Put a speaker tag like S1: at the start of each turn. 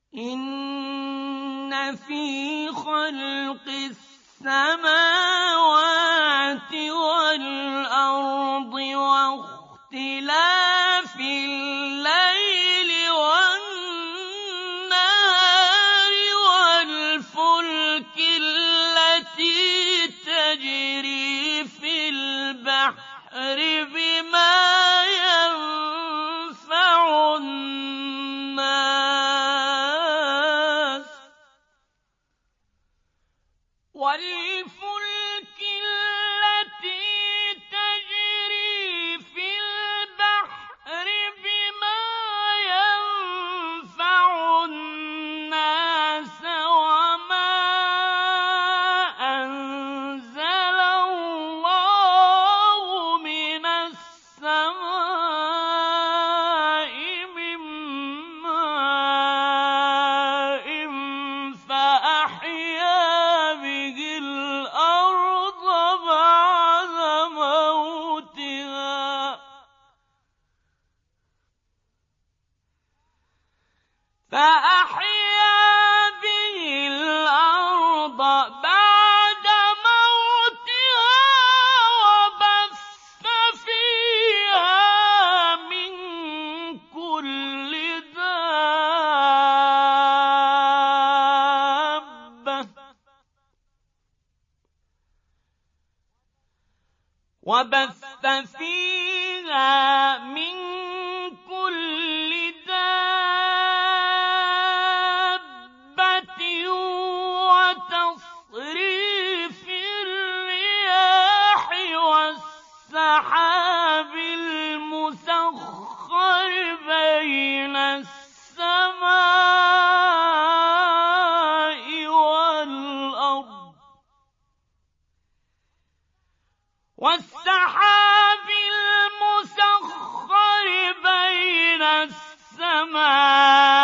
S1: إِنَّ فِي خَلْقِ السَّمَاوَاتِ وَالْأَرْضِ وَاخْتِلَافِ اللَّيْلِ وَالنَّهَارِ وَالْفُلْكِ الَّتِي تَجْرِي فِي الْبَحْرِ بِمَا يَنفَعُ النَّاسَ وَالْفُلْكِ الَّتِي تَجْرِي فِي الْبَحْرِ بِمَا يَنفَعُ النَّاسَ وَمَا أَنزَلَ اللَّهُ مِنَ السَّمَاءِ مِن مَّاءٍ فَأَحْيَا بِهِ الْأَرْضَ بَعْدَ مَوْتِهَا وَبَثَّ فِيهَا مِن كُلِّ دَابَّةٍ وَتَصْرِيفِ الرِّيَاحِ وَالسَّحَابِ الْمُسَخَّرِ بَيْنَ السَّمَاءِ وَالْأَرْضِ وَالسَّحَابِ الْمُسَخَّرِ بَيْنَ السَّمَاءِ